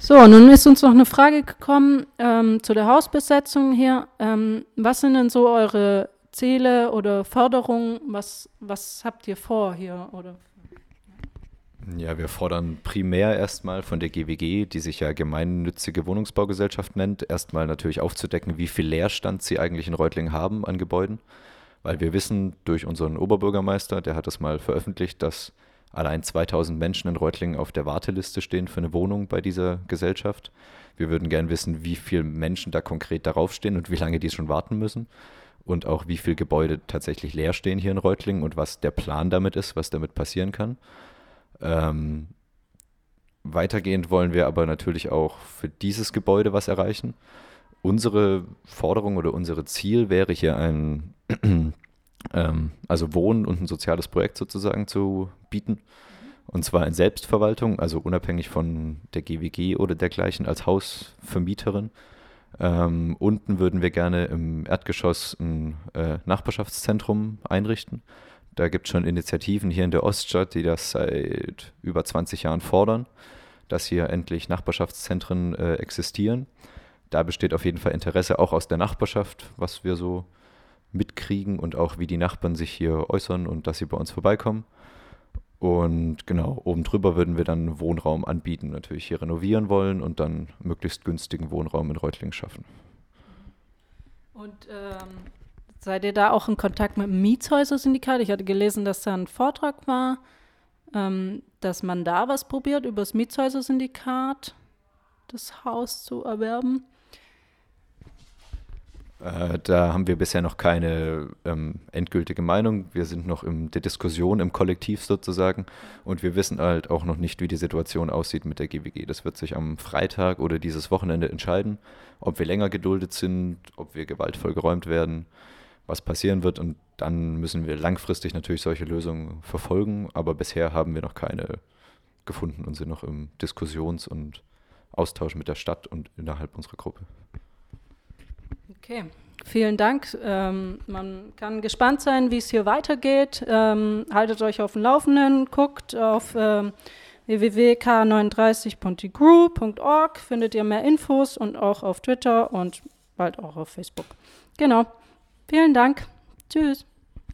So, nun ist uns noch eine Frage gekommen zu der Hausbesetzung hier. Was sind denn so eure Ziele oder Forderungen? Was habt ihr vor hier? Oder? Ja, wir fordern primär erstmal von der GWG, die sich ja Gemeinnützige Wohnungsbaugesellschaft nennt, erstmal natürlich aufzudecken, wie viel Leerstand sie eigentlich in Reutlingen haben an Gebäuden. Weil wir wissen durch unseren Oberbürgermeister, der hat das mal veröffentlicht, dass allein 2000 Menschen in Reutlingen auf der Warteliste stehen für eine Wohnung bei dieser Gesellschaft. Wir würden gern wissen, wie viele Menschen da konkret darauf stehen und wie lange die schon warten müssen. Und auch wie viele Gebäude tatsächlich leer stehen hier in Reutlingen und was der Plan damit ist, was damit passieren kann. Ähm, Weitergehend wollen wir aber natürlich auch für dieses Gebäude was erreichen. Unsere Forderung oder unser Ziel wäre hier also Wohnen und ein soziales Projekt sozusagen zu bieten. Und zwar in Selbstverwaltung, also unabhängig von der GWG oder dergleichen als Hausvermieterin. Unten würden wir gerne im Erdgeschoss ein Nachbarschaftszentrum einrichten. Da gibt es schon Initiativen hier in der Oststadt, die das seit über 20 Jahren fordern, dass hier endlich Nachbarschaftszentren existieren. Da besteht auf jeden Fall Interesse auch aus der Nachbarschaft, was wir so mitkriegen und auch wie die Nachbarn sich hier äußern und dass sie bei uns vorbeikommen. Und genau, oben drüber würden wir dann Wohnraum anbieten, natürlich hier renovieren wollen und dann möglichst günstigen Wohnraum in Reutlingen schaffen. Und seid ihr da auch in Kontakt mit dem Mietshäuser-Syndikat? Ich hatte gelesen, dass da ein Vortrag war, dass man da was probiert, über das Mietshäuser-Syndikat das Haus zu erwerben. Da haben wir bisher noch keine endgültige Meinung. Wir sind noch in der Diskussion im Kollektiv sozusagen und wir wissen halt auch noch nicht, wie die Situation aussieht mit der GWG. Das wird sich am Freitag oder dieses Wochenende entscheiden, ob wir länger geduldet sind, ob wir gewaltvoll geräumt werden, was passieren wird und dann müssen wir langfristig natürlich solche Lösungen verfolgen, aber bisher haben wir noch keine gefunden und sind noch im Diskussions- und Austausch mit der Stadt und innerhalb unserer Gruppe. Okay, vielen Dank. Man kann gespannt sein, wie es hier weitergeht. Haltet euch auf dem Laufenden, guckt auf www.k39.group.org, findet ihr mehr Infos und auch auf Twitter und bald auch auf Facebook. Genau. Vielen Dank. Tschüss.